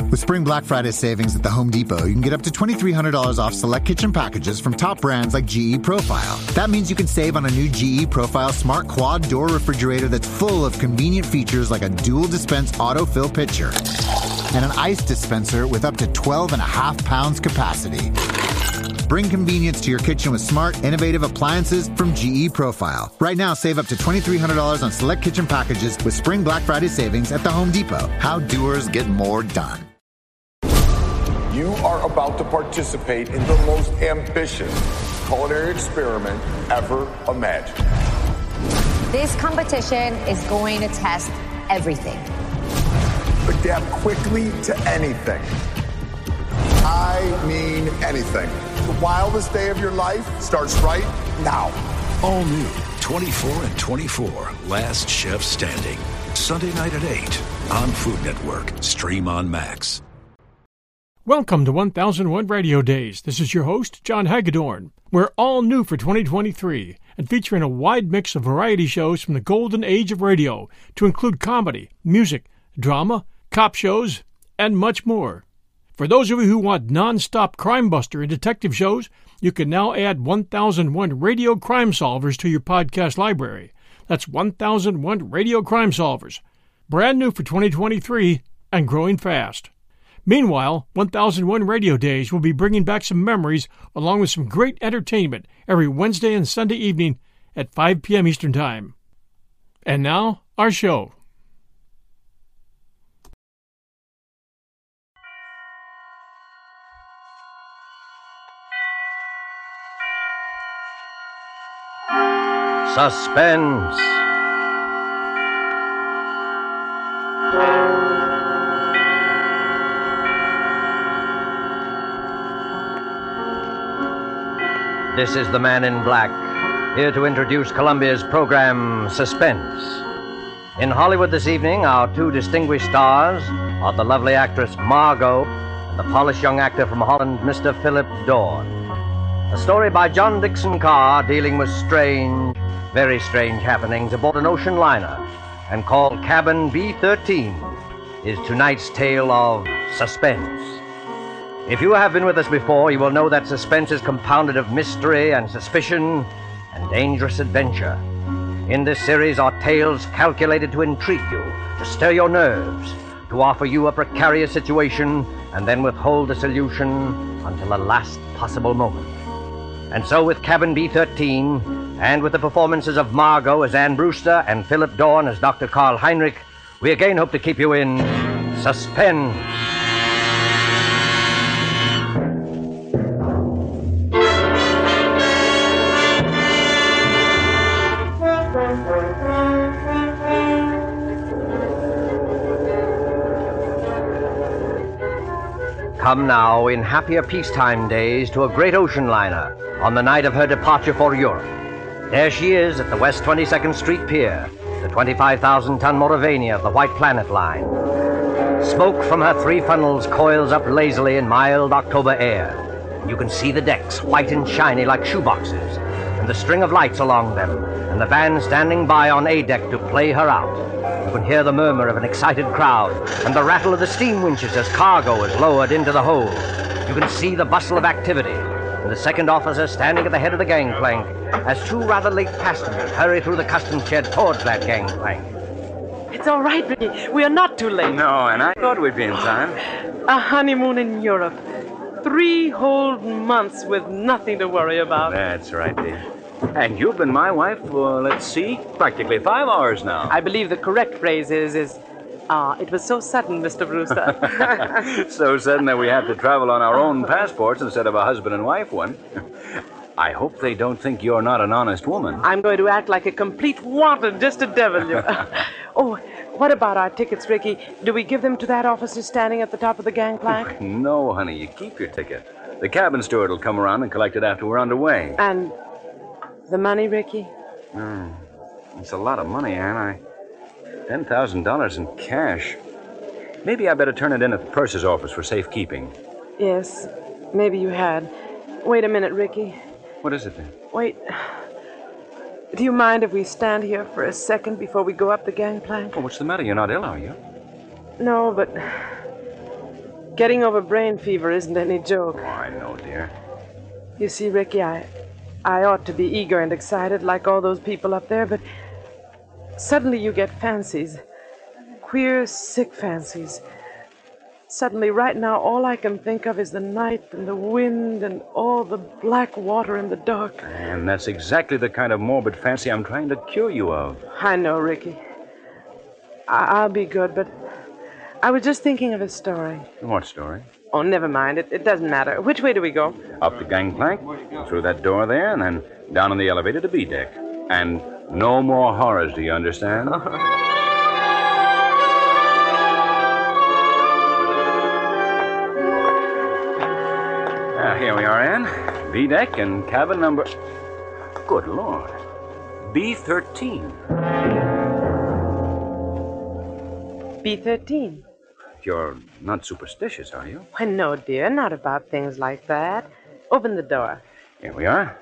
With Spring Black Friday savings at the Home Depot, you can get up to $2,300 off select kitchen packages from top brands like GE Profile. That means you can save on a new GE Profile Smart Quad Door refrigerator that's full of convenient features like a dual dispense autofill pitcher and an ice dispenser with up to 12.5 pounds capacity. Bring convenience to your kitchen with smart, innovative appliances from GE Profile. Right now, save up to $2,300 on select kitchen packages with Spring Black Friday savings at the Home Depot. How doers get more done. You are about to participate in the most ambitious culinary experiment ever imagined. This competition is going to test everything. Adapt quickly to anything. I mean anything. The wildest day of your life starts right now. All new 24 and 24, Last Chef Standing. Sunday night at 8 on Food Network. Stream on Max. Welcome to 1001 Radio Days. This is your host, John Hagedorn. We're all new for 2023 and featuring a wide mix of variety shows from the golden age of radio to include comedy, music, drama, cop shows, and much more. For those of you who want non-stop crime buster and detective shows, you can now add 1001 Radio Crime Solvers to your podcast library. That's 1001 Radio Crime Solvers. Brand new for 2023 and growing fast. Meanwhile, 1001 Radio Days will be bringing back some memories along with some great entertainment every Wednesday and Sunday evening at 5 p.m. Eastern Time. And now, our show. Suspense. This is the Man in Black, here to introduce Columbia's program, Suspense. In Hollywood this evening, our two distinguished stars are the lovely actress Margot and the polished young actor from Holland, Mr. Philip Dorn. A story by John Dixon Carr dealing with strange, very strange happenings aboard an ocean liner and called Cabin B-13 is tonight's tale of suspense. If you have been with us before, you will know that suspense is compounded of mystery and suspicion and dangerous adventure. In this series are tales calculated to intrigue you, to stir your nerves, to offer you a precarious situation and then withhold the solution until the last possible moment. And so with Cabin B-13, and with the performances of Margot as Anne Brewster and Philip Dorn as Dr. Karl Heinrich, we again hope to keep you in suspense. Come now, in happier peacetime days, to a great ocean liner on the night of her departure for Europe. There she is at the West 22nd Street Pier, the 25,000-ton Mauravania of the White Planet Line. Smoke from her three funnels coils up lazily in mild October air. You can see the decks, white and shiny like shoeboxes, and the string of lights along them, and the band standing by on A deck to play her out. You can hear the murmur of an excited crowd and the rattle of the steam winches as cargo is lowered into the hold. You can see the bustle of activity and the second officer standing at the head of the gangplank as two rather late passengers hurry through the customs shed towards that gangplank. It's all right, Ricky. We are not too late. No, and I thought we'd be in time. A honeymoon in Europe. 3 whole months with nothing to worry about. That's right, dear. And you've been my wife for, let's see, practically 5 hours now. I believe the correct phrase is, it was so sudden, Mr. Brewster. So sudden that we have to travel on our own passports instead of a husband and wife one. I hope they don't think you're not an honest woman. I'm going to act like a complete wanton just to devil you. Oh, what about our tickets, Ricky? Do we give them to that officer standing at the top of the gangplank? No, honey, you keep your ticket. The cabin steward will come around and collect it after we're underway. And the money, Ricky? It's a lot of money, Anne. $10,000 in cash. Maybe I better turn it in at the purser's office for safekeeping. Yes, maybe you had. Wait a minute, Ricky. What is it, then? Wait. Do you mind if we stand here for a second before we go up the gangplank? Oh, what's the matter? You're not ill, are you? No, but Getting over brain fever isn't any joke. Oh, I know, dear. You see, Ricky, I ought to be eager and excited like all those people up there, but suddenly you get fancies. Queer, sick fancies. Suddenly, right now, all I can think of is the night and the wind and all the black water in the dark. And that's exactly the kind of morbid fancy I'm trying to cure you of. I know, Ricky. I'll be good, but I was just thinking of a story. What story? Oh, never mind. It doesn't matter. Which way do we go? Up the gangplank, through that door there, and then down on the elevator to B deck. And no more horrors, do you understand? Here we are, Ann. B deck and cabin number... Good Lord. B13. B13. You're not superstitious, are you? Why, no, dear. Not about things like that. Open the door. Here we are.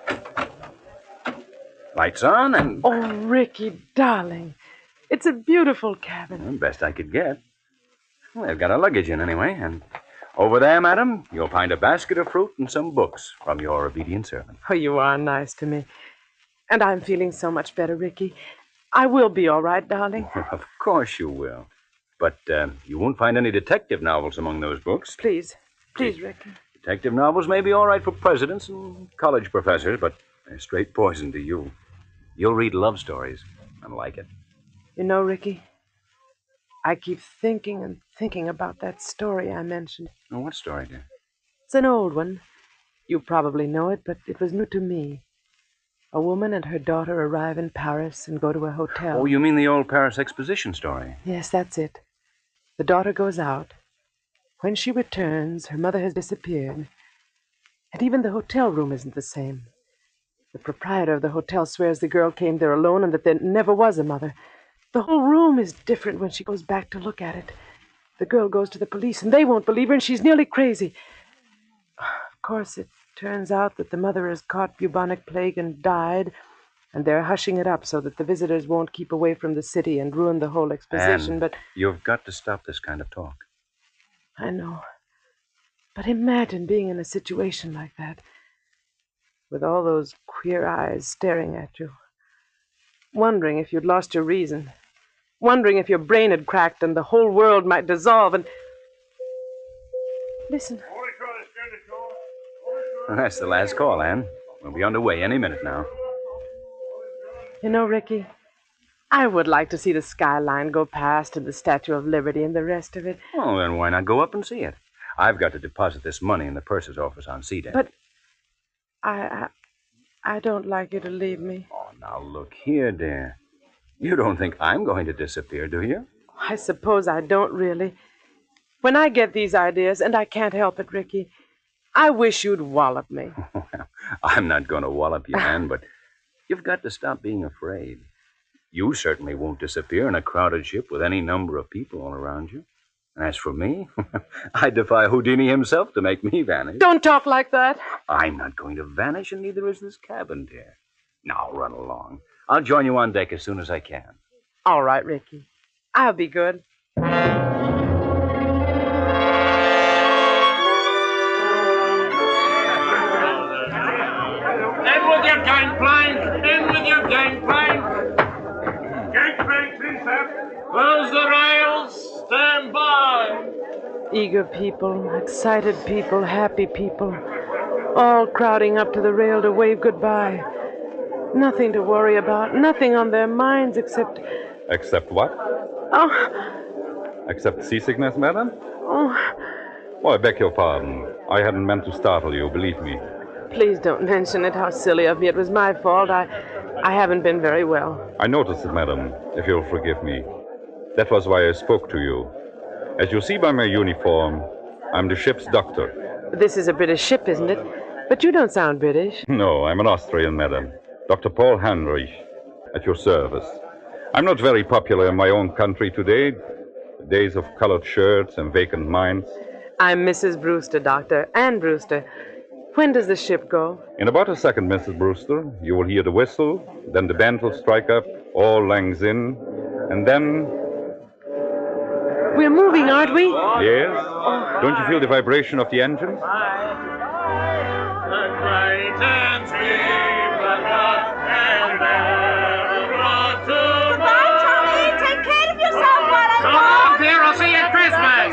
Lights on and... Oh, Ricky, darling. It's a beautiful cabin. Well, best I could get. Well, they've got our luggage in anyway, and... Over there, madam, you'll find a basket of fruit and some books from your obedient servant. Oh, you are nice to me. And I'm feeling so much better, Ricky. I will be all right, darling. Of course you will. But you won't find any detective novels among those books. Please, Ricky. Detective novels may be all right for presidents and college professors, but they're straight poison to you. You'll read love stories and like it. You know, Ricky, I keep thinking and thinking about that story I mentioned. Oh, what story, dear? It's an old one. You probably know it, but it was new to me. A woman and her daughter arrive in Paris and go to a hotel. Oh, you mean the old Paris Exposition story? Yes, that's it. The daughter goes out. When she returns, her mother has disappeared. And even the hotel room isn't the same. The proprietor of the hotel swears the girl came there alone and that there never was a mother. The whole room is different when she goes back to look at it. The girl goes to the police, and they won't believe her, and she's nearly crazy. Of course, it turns out that the mother has caught bubonic plague and died, and they're hushing it up so that the visitors won't keep away from the city and ruin the whole exposition, Anne, but... You've got to stop this kind of talk. I know. But imagine being in a situation like that, with all those queer eyes staring at you, wondering if you'd lost your reason, wondering if your brain had cracked and the whole world might dissolve and... Listen. Well, that's the last call, Anne. We'll be underway any minute now. You know, Ricky, I would like to see the skyline go past and the Statue of Liberty and the rest of it. Well, then why not go up and see it? I've got to deposit this money in the purser's office on C-Deck. But I don't like you to leave me. Oh, now look here, dear. You don't think I'm going to disappear, do you? I suppose I don't really. When I get these ideas, and I can't help it, Ricky, I wish you'd wallop me. Well, I'm not going to wallop you, Anne, but you've got to stop being afraid. You certainly won't disappear in a crowded ship with any number of people all around you. And as for me, I defy Houdini himself to make me vanish. Don't talk like that. I'm not going to vanish, and neither is this cabin, dear. Now, run along. I'll join you on deck as soon as I can. All right, Ricky. I'll be good. In with your gangplank! In with your gangplank! Gangplank, please, sir. Close the rails. Stand by. Eager people, excited people, happy people, all crowding up to the rail to wave goodbye. Nothing to worry about, nothing on their minds except... Except what? Oh. Except seasickness, madam? Oh. Oh, I beg your pardon. I hadn't meant to startle you, believe me. Please don't mention it. How silly of me. It was my fault. I haven't been very well. I noticed it, madam, if you'll forgive me. That was why I spoke to you. As you see by my uniform, I'm the ship's doctor. This is a British ship, isn't it? But you don't sound British. No, I'm an Austrian, madam. Dr. Paul Heinrich, at your service. I'm not very popular in my own country today. Days of colored shirts and vacant minds. I'm Mrs. Brewster, Doctor. Ann Brewster. When does the ship go? In about a second, Mrs. Brewster. You will hear the whistle, then the band will strike up, all langs in, and then... We're moving, aren't we? Yes? Don't you feel the vibration of the engines? Goodbye, Tommy. Take care of yourself while I'm Come gone. on, dear. I'll see you at Christmas.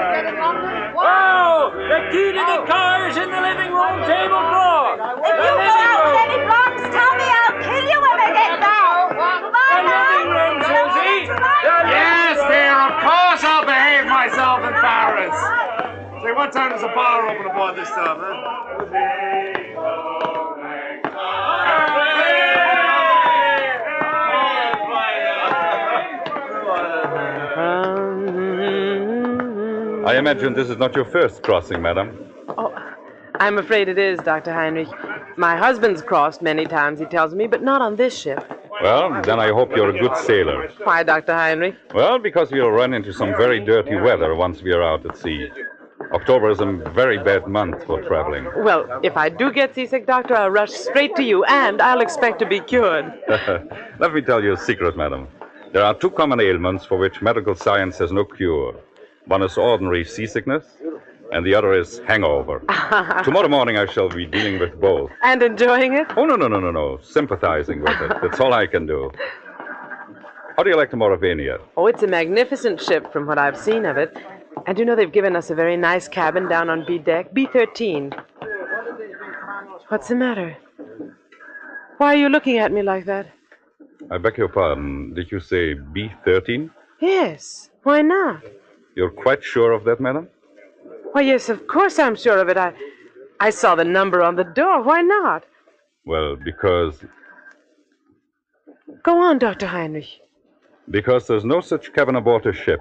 Whoa! The key to the car is in the living room table drawer. If you go out with any blondes, Tommy, I'll kill you when I get back. Goodbye, living room, Susie. Yes, dear. Of course I'll behave myself in Paris. Say, what time does the bar open aboard this time, huh? I imagine this is not your first crossing, madam. Oh, I'm afraid it is, Dr. Heinrich. My husband's crossed many times, he tells me, but not on this ship. Well, then I hope you're a good sailor. Why, Dr. Heinrich? Well, because we'll run into some very dirty weather once we are out at sea. October is a very bad month for traveling. Well, if I do get seasick, Doctor, I'll rush straight to you, and I'll expect to be cured. Let me tell you a secret, madam. There are two common ailments for which medical science has no cure. One is ordinary seasickness, and the other is hangover. Tomorrow morning I shall be dealing with both. And enjoying it? Oh, no. Sympathizing with it. That's all I can do. How do you like the Mauravania? Oh, it's a magnificent ship from what I've seen of it. And you know they've given us a very nice cabin down on B deck, B13. What's the matter? Why are you looking at me like that? I beg your pardon. Did you say B13? Yes. Why not? You're quite sure of that, madam? Why, yes, of course I'm sure of it. I saw the number on the door. Why not? Well, because Go on, Dr. Heinrich. there's no such cabin aboard a ship.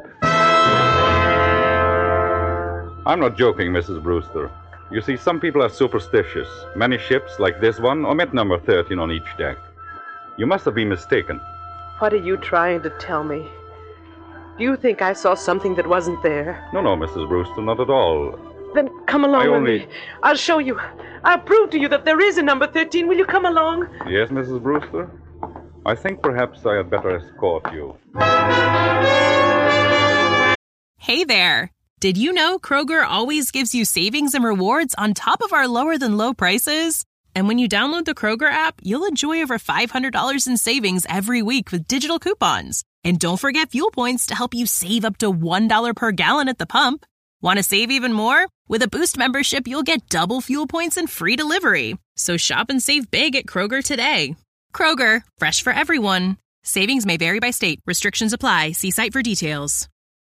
I'm not joking, Mrs. Brewster. You see, some people are superstitious. Many ships, like this one, omit number 13 on each deck. You must have been mistaken. What are you trying to tell me? Do you think I saw something that wasn't there? No, Mrs. Brewster, not at all. Then come along with me. I'll show you. I'll prove to you that there is a number 13. Will you come along? Yes, Mrs. Brewster? I think perhaps I had better escort you. Hey there. Did you know Kroger always gives you savings and rewards on top of our lower-than-low prices? And when you download the Kroger app, you'll enjoy over $500 in savings every week with digital coupons. And don't forget fuel points to help you save up to $1 per gallon at the pump. Want to save even more? With a Boost membership, you'll get double fuel points and free delivery. So shop and save big at Kroger today. Kroger, fresh for everyone. Savings may vary by state. Restrictions apply. See site for details.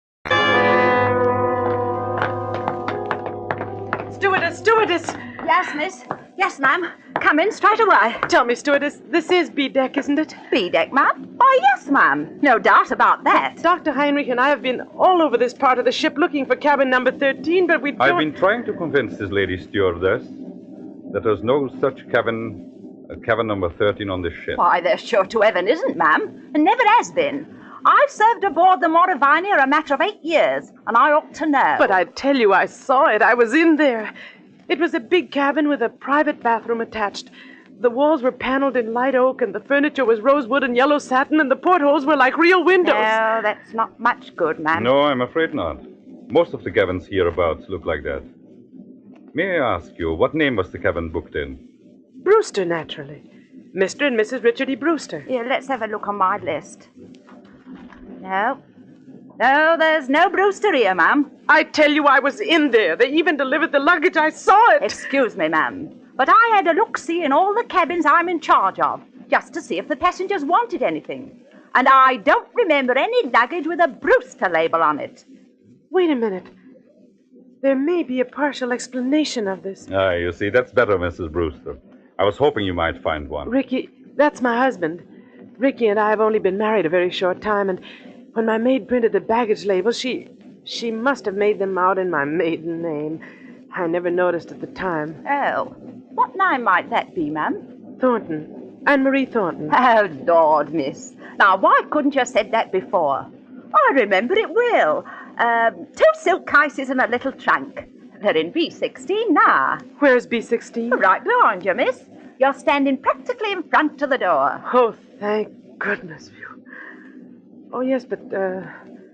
Stewardess! Yes, miss. Yes, ma'am. Come in straight away. Tell me, stewardess, this is B-deck, isn't it? B-deck, ma'am? Oh, yes, ma'am. No doubt about that. Dr. Heinrich and I have been all over this part of the ship looking for cabin number 13, but we don't... I've been trying to convince this lady stewardess that there's no such cabin number 13 on this ship. Why, there sure to heaven isn't, ma'am. And never has been. I've served aboard the Mauravania a matter of 8 years, and I ought to know. But I tell you, I saw it. I was in there. It was a big cabin with a private bathroom attached. The walls were paneled in light oak, and the furniture was rosewood and yellow satin, and the portholes were like real windows. No, that's not much good, ma'am. No, I'm afraid not. Most of the cabins hereabouts look like that. May I ask you, what name was the cabin booked in? Brewster, naturally. Mr. and Mrs. Richard E. Brewster. Here, let's have a look on my list. No, there's no Brewster here, ma'am. I tell you, I was in there. They even delivered the luggage. I saw it. Excuse me, ma'am, but I had a look-see in all the cabins I'm in charge of, just to see if the passengers wanted anything. And I don't remember any luggage with a Brewster label on it. Wait a minute. There may be a partial explanation of this. You see, that's better, Mrs. Brewster. I was hoping you might find one. Ricky, that's my husband. Ricky and I have only been married a very short time, and when my maid printed the baggage labels, she must have made them out in my maiden name. I never noticed at the time. Oh, what name might that be, ma'am? Thornton. Anne-Marie Thornton. Oh, Lord, miss. Now, why couldn't you have said that before? I remember it well. 2 silk cases and a little trunk. They're in B16 now. Where's B16? Right behind you, miss. You're standing practically in front of the door. Oh, thank goodness. Oh, yes, but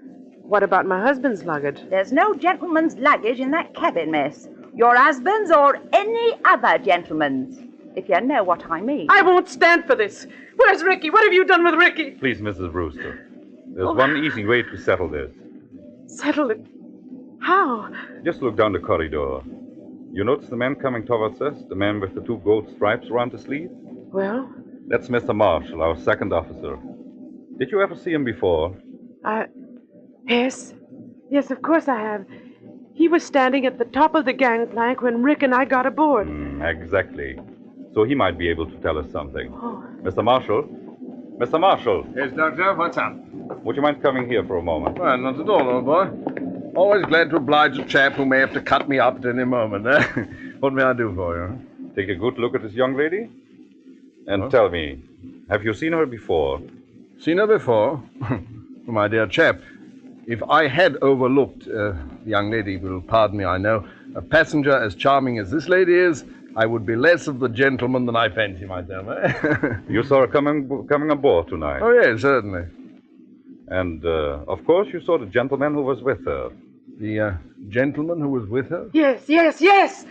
What about my husband's luggage? There's no gentleman's luggage in that cabin, miss. Your husband's or any other gentleman's, if you know what I mean. I won't stand for this. Where's Ricky? What have you done with Ricky? Please, Mrs. Brewster. There's one easy way to settle this. Settle it? How? Just look down the corridor. You notice the man coming towards us? The man with the 2 gold stripes around his sleeve? Well? That's Mr. Marshall, our second officer. Did you ever see him before? Yes. Yes, of course I have. He was standing at the top of the gangplank when Rick and I got aboard. Exactly. So he might be able to tell us something. Oh. Mr. Marshall? Mr. Marshall? Yes, Doctor, what's up? Would you mind coming here for a moment? Well, not at all, old boy. Always glad to oblige a chap who may have to cut me up at any moment, eh? What may I do for you? Take a good look at this young lady. And tell me, have you seen her before? Seen her before? My dear chap, if I had overlooked, the young lady will pardon me, I know, a passenger as charming as this lady is, I would be less of the gentleman than I fancy myself, eh? You saw her coming aboard tonight? Oh, yes, certainly. And, of course, you saw the gentleman who was with her. The gentleman who was with her? Yes.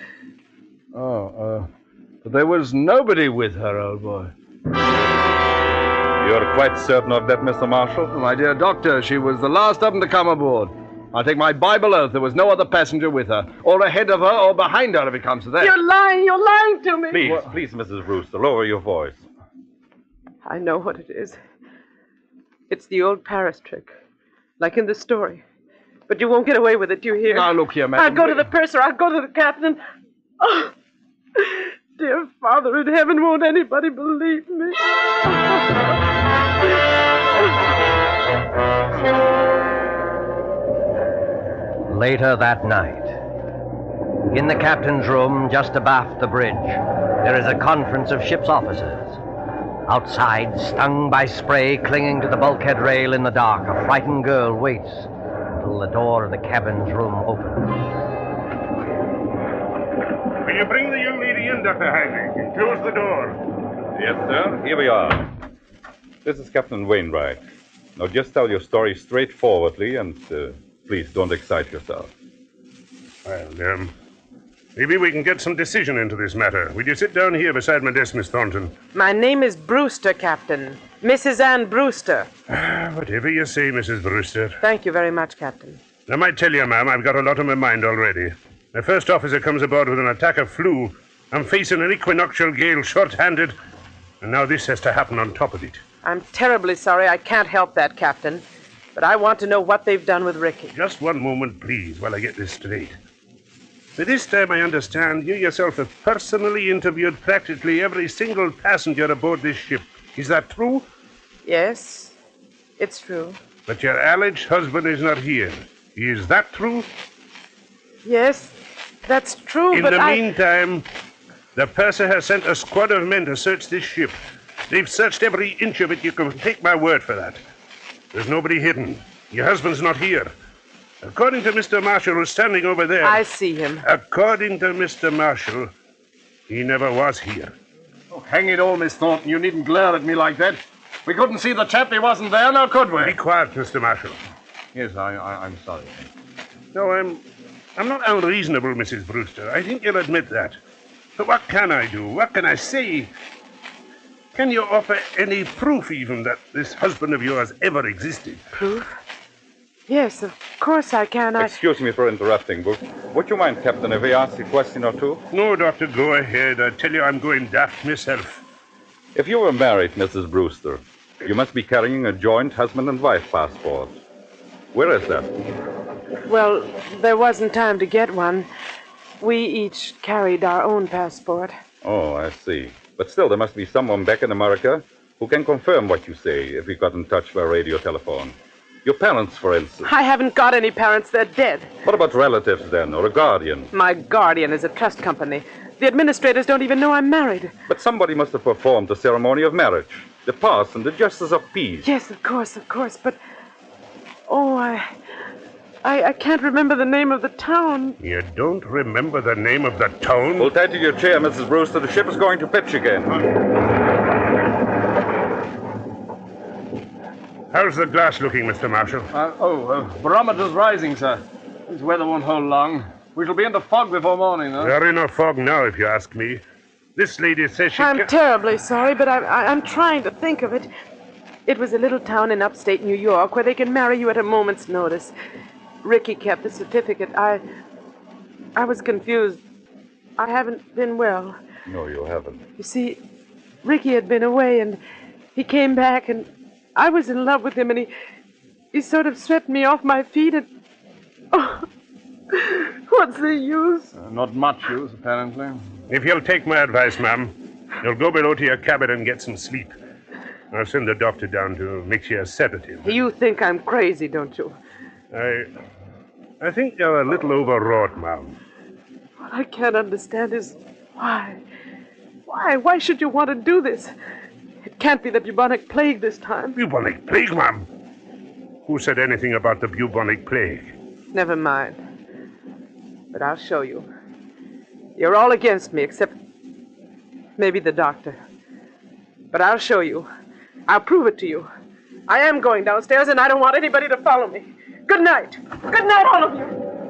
But there was nobody with her, old boy. You're quite certain of that, Mr. Marshall? My dear doctor, she was the last of them to come aboard. I'll take my Bible oath there was no other passenger with her, or ahead of her, or behind her, if it comes to that. You're lying to me. Please, Mrs. Brewster, lower your voice. I know what it is. It's the old Paris trick, like in the story. But you won't get away with it, do you hear? Now, look here, madam. I'll go to the purser, I'll go to the captain. Oh, dear Father in heaven, won't anybody believe me? Later that night, in the captain's room just abaft the bridge, there is a conference of ship's officers. Outside, stung by spray clinging to the bulkhead rail in the dark, a frightened girl waits until the door of the cabin's room opens. Will you bring the young lady in, Dr. Heidrich, and close the door? Yes, sir. Here we are. This is Captain Wainwright. Now, just tell your story straightforwardly and please don't excite yourself. Well, maybe we can get some decision into this matter. Will you sit down here beside my desk, Miss Thornton? My name is Brewster, Captain. Mrs. Ann Brewster. Whatever you say, Mrs. Brewster. Thank you very much, Captain. I might tell you, ma'am, I've got a lot on my mind already. My first officer comes aboard with an attack of flu. I'm facing an equinoctial gale short-handed, and now this has to happen on top of it. I'm terribly sorry I can't help that, Captain. But I want to know what they've done with Ricky. Just one moment, please, while I get this straight. By this time, I understand you yourself have personally interviewed practically every single passenger aboard this ship. Is that true? Yes, it's true. But your alleged husband is not here. Is that true? Yes, that's true, In the meantime, the purser has sent a squad of men to search this ship. They've searched every inch of it. You can take my word for that. There's nobody hidden. Your husband's not here. According to Mr. Marshall, who's standing over there... I see him. According to Mr. Marshall, he never was here. Oh, hang it all, Miss Thornton. You needn't glare at me like that. We couldn't see the chap. He wasn't there, now could we? Be quiet, Mr. Marshall. Yes, I'm sorry. No, I'm not unreasonable, Mrs. Brewster. I think you'll admit that. But what can I do? What can I say? Can you offer any proof, even, that this husband of yours ever existed? Proof? Yes, of course I can. Excuse me for interrupting, but would you mind, Captain, if I ask a question or two? No, Doctor, go ahead. I tell you, I'm going daft myself. If you were married, Mrs. Brewster, you must be carrying a joint husband and wife passport. Where is that? Well, there wasn't time to get one. We each carried our own passport. Oh, I see. But still, there must be someone back in America who can confirm what you say if we got in touch by radio telephone. Your parents, for instance. I haven't got any parents. They're dead. What about relatives, then, or a guardian? My guardian is a trust company. The administrators don't even know I'm married. But somebody must have performed the ceremony of marriage. The parson, the justice of peace. Yes, of course. But... Oh, I can't remember the name of the town. You don't remember the name of the town? Hold tight to your chair, Mrs. Brewster. The ship is going to pitch again. How's the glass looking, Mr. Marshall? Barometer's rising, sir. This weather won't hold long. We shall be in the fog before morning, though. We're in a fog now, if you ask me. This lady says she I'm terribly sorry, but I'm trying to think of it. It was a little town in upstate New York where they can marry you at a moment's notice. Ricky kept the certificate. I was confused. I haven't been well. No, you haven't. You see, Ricky had been away, and he came back, and I was in love with him, and he sort of swept me off my feet, and... Oh, what's the use? Not much use, apparently. If you'll take my advice, ma'am, you'll go below to your cabin and get some sleep. I'll send the doctor down to mix you a sedative. You think I'm crazy, don't you? I think you're a little overwrought, ma'am. What I can't understand is why. Why should you want to do this? It can't be the bubonic plague this time. Bubonic plague, ma'am? Who said anything about the bubonic plague? Never mind. But I'll show you. You're all against me, except maybe the doctor. But I'll show you. I'll prove it to you. I am going downstairs, and I don't want anybody to follow me. Good night. Good night, all of you.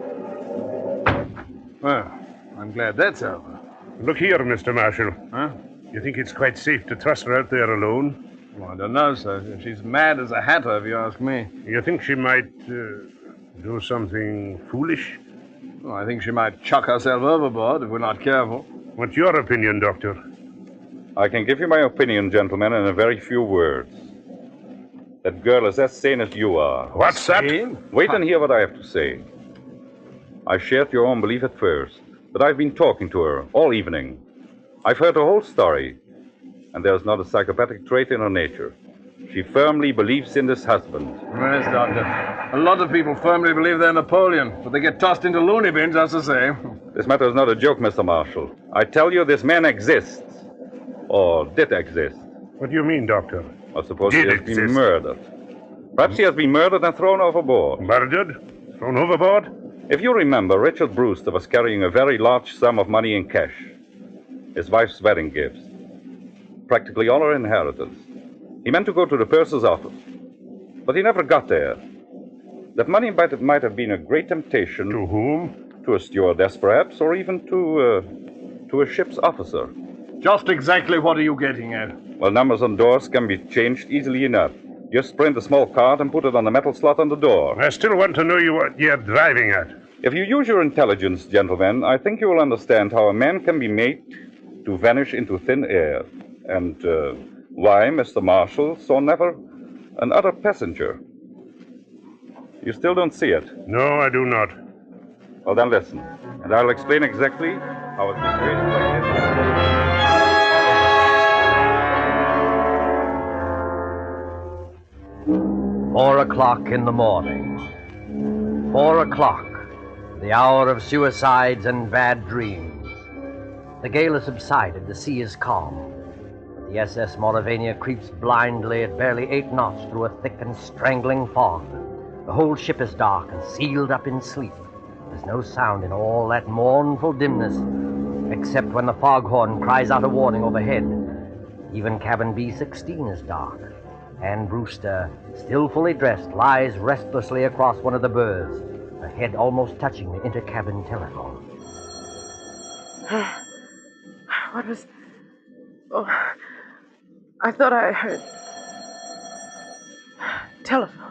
Well, I'm glad that's over. Look here, Mr. Marshall. Huh? You think it's quite safe to trust her out there alone? Well, I don't know, sir. She's mad as a hatter, if you ask me. You think she might do something foolish? Well, I think she might chuck herself overboard if we're not careful. What's your opinion, Doctor? I can give you my opinion, gentlemen, in a very few words. That girl is as sane as you are. What's that? Wait and hear what I have to say. I shared your own belief at first, but I've been talking to her all evening. I've heard her whole story, and there's not a psychopathic trait in her nature. She firmly believes in this husband. Yes, Doctor. A lot of people firmly believe they're Napoleon, but they get tossed into loony bins, that's the same. This matter is not a joke, Mr. Marshall. I tell you, this man exists. Or did exist. What do you mean, Doctor? I suppose he has been murdered. Perhaps he has been murdered and thrown overboard. Murdered? Thrown overboard? If you remember, Richard Brewster was carrying a very large sum of money in cash. His wife's wedding gifts. Practically all her inheritance. He meant to go to the purser's office. But he never got there. That money might have been a great temptation. To whom? To a stewardess, perhaps, or even to a ship's officer. Just exactly what are you getting at? Well, numbers on doors can be changed easily enough. Just print a small card and put it on the metal slot on the door. I still want to know what you're driving at. If you use your intelligence, gentlemen, I think you will understand how a man can be made to vanish into thin air. And why Mr. Marshall saw never another passenger. You still don't see it? No, I do not. Well, then listen, and I'll explain exactly how a situation like this... 4 o'clock in the morning. 4 o'clock, the hour of suicides and bad dreams. The gale has subsided, the sea is calm. The SS Mauravania creeps blindly at barely 8 knots through a thick and strangling fog. The whole ship is dark and sealed up in sleep. There's no sound in all that mournful dimness, except when the foghorn cries out a warning overhead. Even cabin B-16 is dark. Anne Brewster, still fully dressed, lies restlessly across one of the berths, her head almost touching the intercabin telephone. What was... Oh, I thought I heard... Telephone.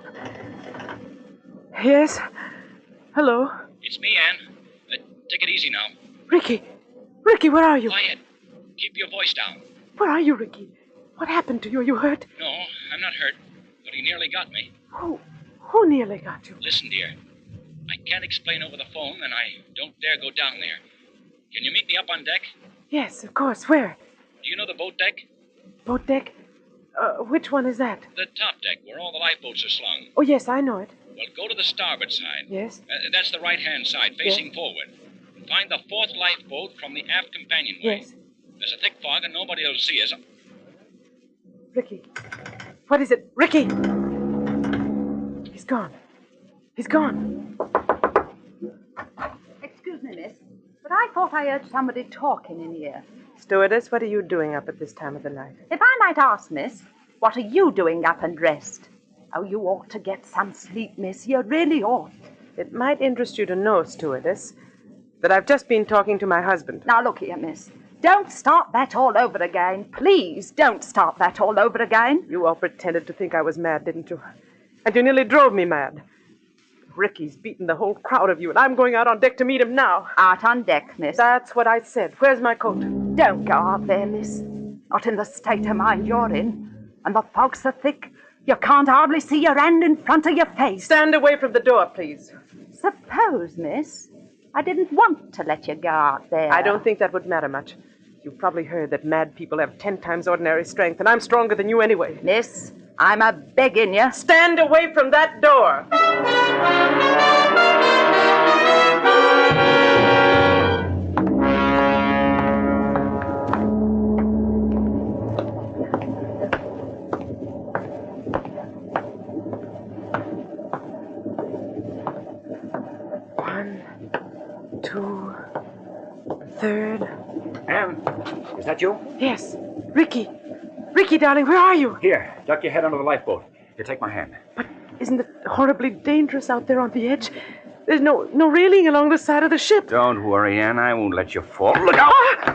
Yes? Hello? It's me, Anne. Take it easy now. Ricky! Ricky, where are you? Quiet. Keep your voice down. Where are you, Ricky? What happened to you? Are you hurt? No, I'm not hurt, but he nearly got me. Who nearly got you? Listen, dear. I can't explain over the phone, and I don't dare go down there. Can you meet me up on deck? Yes, of course. Where? Do you know the boat deck? Boat deck? Which one is that? The top deck, where all the lifeboats are slung. Oh, yes, I know it. Well, go to the starboard side. Yes? That's the right-hand side, facing forward. Find the 4th lifeboat from the aft companionway. Yes. There's a thick fog, and nobody will see us. Ricky. What is it? Ricky! He's gone. He's gone. Excuse me, miss, but I thought I heard somebody talking in here. Stewardess, what are you doing up at this time of the night? If I might ask, miss, what are you doing up and dressed? Oh, you ought to get some sleep, miss. You really ought. It might interest you to know, stewardess, that I've just been talking to my husband. Now, look here, miss. Don't start that all over again. Please don't start that all over again. You all pretended to think I was mad, didn't you? And you nearly drove me mad. Ricky's beaten the whole crowd of you, and I'm going out on deck to meet him now. Out on deck, miss. That's what I said. Where's my coat? Don't go out there, miss. Not in the state of mind you're in. And the fog's so thick, you can't hardly see your hand in front of your face. Stand away from the door, please. Suppose, miss, I didn't want to let you go out there. I don't think that would matter much. You've probably heard that mad people have 10 times ordinary strength, and I'm stronger than you anyway. Miss, I'm a-begging you. Stand away from that door! One, two, third. Anne, is that you? Yes. Ricky. Ricky, darling, where are you? Here, duck your head under the lifeboat. Here, take my hand. But isn't it horribly dangerous out there on the edge? There's no railing along the side of the ship. Don't worry, Anne. I won't let you fall. Look out!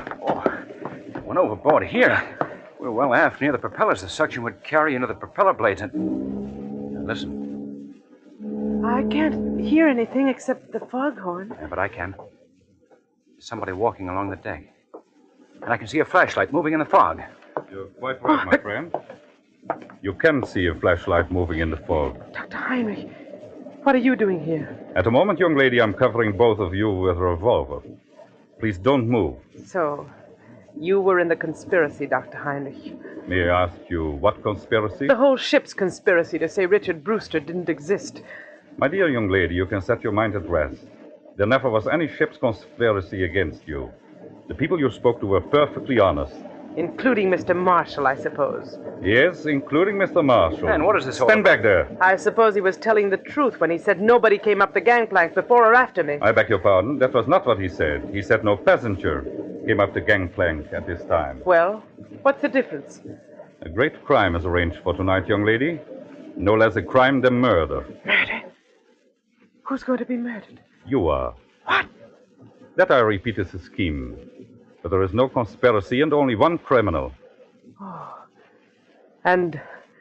Oh, went overboard here. We're well aft near the propellers. The suction would carry into the propeller blades. And now, listen. I can't hear anything except the foghorn. Yeah, but I can. There's somebody walking along the deck. And I can see a flashlight moving in the fog. You're quite right, my friend. You can see a flashlight moving in the fog. Dr. Heinrich, what are you doing here? At the moment, young lady, I'm covering both of you with a revolver. Please don't move. So, you were in the conspiracy, Dr. Heinrich. May I ask you what conspiracy? The whole ship's conspiracy to say Richard Brewster didn't exist. My dear young lady, you can set your mind at rest. There never was any ship's conspiracy against you. The people you spoke to were perfectly honest. Including Mr. Marshall, I suppose. Yes, including Mr. Marshall. And what is this all Stand back there. I suppose he was telling the truth when he said nobody came up the gangplank before or after me. I beg your pardon. That was not what he said. He said no passenger came up the gangplank at this time. Well, what's the difference? A great crime is arranged for tonight, young lady. No less a crime than murder. Murder? Who's going to be murdered? You are. What? That, I repeat, is a scheme. But there is no conspiracy and only one criminal. Oh. And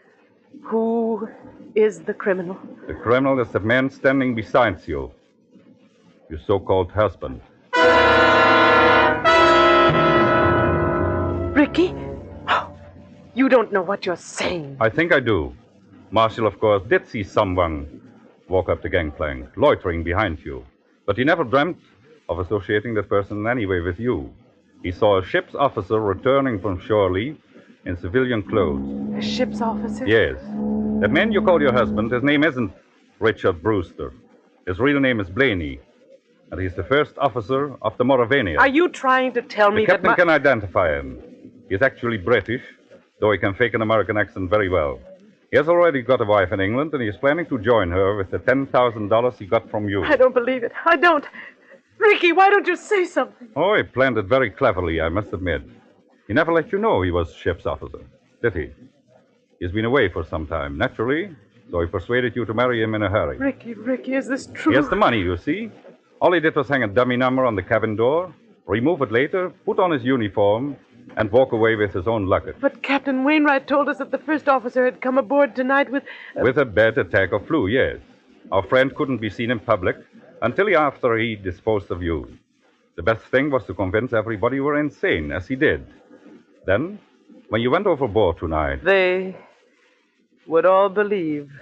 who is the criminal? The criminal is the man standing beside you. Your so-called husband. Ricky? Oh, you don't know what you're saying. I think I do. Marshall, of course, did see someone walk up the gangplank, loitering behind you. But he never dreamt of associating that person in any way with you. He saw a ship's officer returning from shore leave in civilian clothes. A ship's officer? Yes. That man you call your husband, his name isn't Richard Brewster. His real name is Blaney. And he's the first officer of the Mauravania. Are you trying to tell me that... The captain that can identify him. He's actually British, though he can fake an American accent very well. He has already got a wife in England, and he is planning to join her with the $10,000 he got from you. I don't believe it. I don't. Ricky, why don't you say something? Oh, he planned it very cleverly, I must admit. He never let you know he was ship's officer, did he? He's been away for some time, naturally, so he persuaded you to marry him in a hurry. Ricky, is this true? He has the money, you see. All he did was hang a dummy number on the cabin door, remove it later, put on his uniform, and walk away with his own luggage. But Captain Wainwright told us that the first officer had come aboard tonight with... With a bad attack of flu, yes. Our friend couldn't be seen in public until after he disposed of you. The best thing was to convince everybody you were insane, as he did. Then, when you went overboard tonight... They would all believe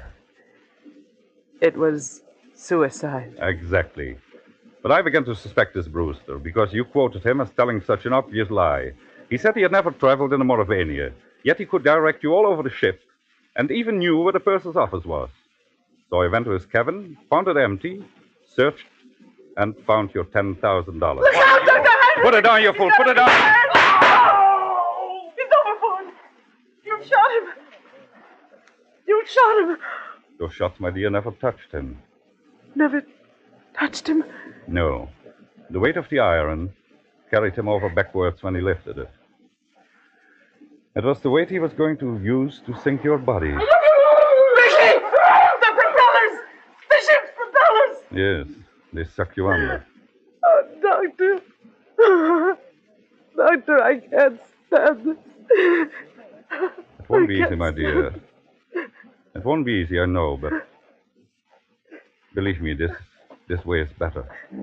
it was suicide. Exactly. But I began to suspect this Brewster, because you quoted him as telling such an obvious lie. He said he had never traveled in the Mauravania, yet he could direct you all over the ship, and even knew where the purser's office was. So I went to his cabin, found it empty, searched, and found your $10,000. Look out, Dr. Henry! Put it down, you fool! Put it down! Oh! He's overboard! You shot him! You shot him! Those shots, my dear, never touched him. Never touched him? No. The weight of the iron carried him over backwards when he lifted it. It was the weight he was going to use to sink your body. Ricky! Yes, they suck you under. Oh, Doctor. Doctor, I can't stand this. It won't be easy, my dear. It won't be easy, I know, but believe me, this way is better.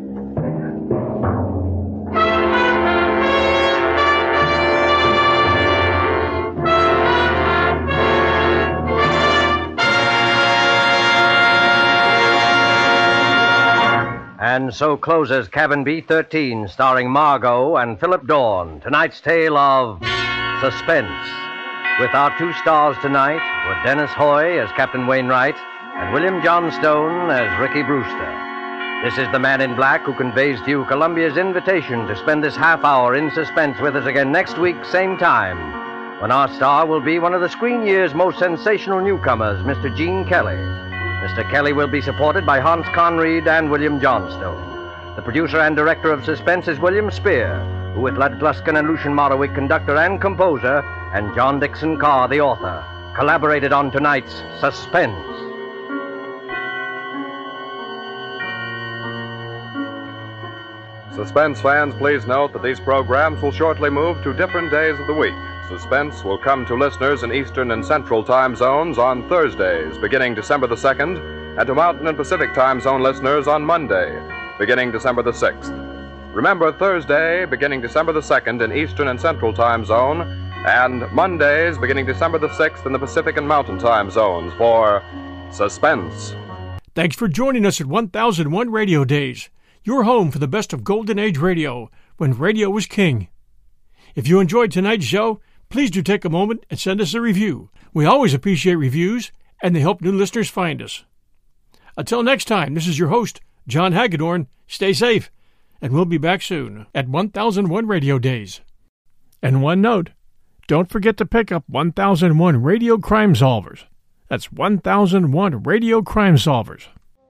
And so closes Cabin B-13, starring Margot and Philip Dorn. Tonight's tale of suspense. With our two stars tonight were Dennis Hoy as Captain Wainwright and William Johnstone as Ricky Brewster. This is the Man in Black who conveys to you Columbia's invitation to spend this half hour in suspense with us again next week, same time, when our star will be one of the screen year's most sensational newcomers, Mr. Gene Kelly. Mr. Kelly will be supported by Hans Conried and William Johnstone. The producer and director of Suspense is William Spear, who with Lud Gluskin and Lucian Morawick, conductor and composer, and John Dixon Carr, the author, collaborated on tonight's Suspense. Suspense fans, please note that these programs will shortly move to different days of the week. Suspense will come to listeners in Eastern and Central time zones on Thursdays, beginning December the 2nd, and to Mountain and Pacific time zone listeners on Monday, beginning December the 6th. Remember, Thursday, beginning December the 2nd in Eastern and Central time zone, and Mondays, beginning December the 6th in the Pacific and Mountain time zones for Suspense. Thanks for joining us at 1001 Radio Days, your home for the best of Golden Age radio, when radio was king. If you enjoyed tonight's show, please do take a moment and send us a review. We always appreciate reviews, and they help new listeners find us. Until next time, this is your host, John Hagedorn. Stay safe, and we'll be back soon at 1001 Radio Days. And one note, don't forget to pick up 1001 Radio Crime Solvers. That's 1001 Radio Crime Solvers.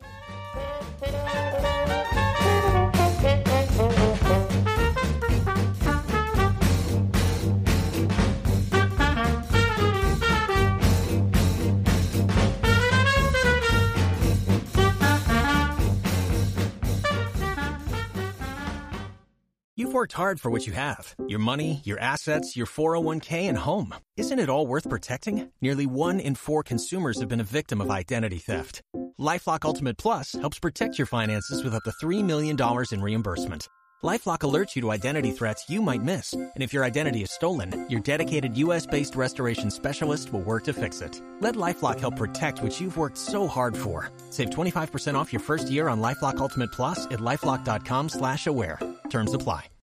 You've worked hard for what you have. Your money, your assets, your 401k, and home. Isn't it all worth protecting? Nearly 1 in 4 consumers have been a victim of identity theft. LifeLock Ultimate Plus helps protect your finances with up to $3 million in reimbursement. LifeLock alerts you to identity threats you might miss. And if your identity is stolen, your dedicated U.S.-based restoration specialist will work to fix it. Let LifeLock help protect what you've worked so hard for. Save 25% off your first year on LifeLock Ultimate Plus at LifeLock.com/aware. Terms apply.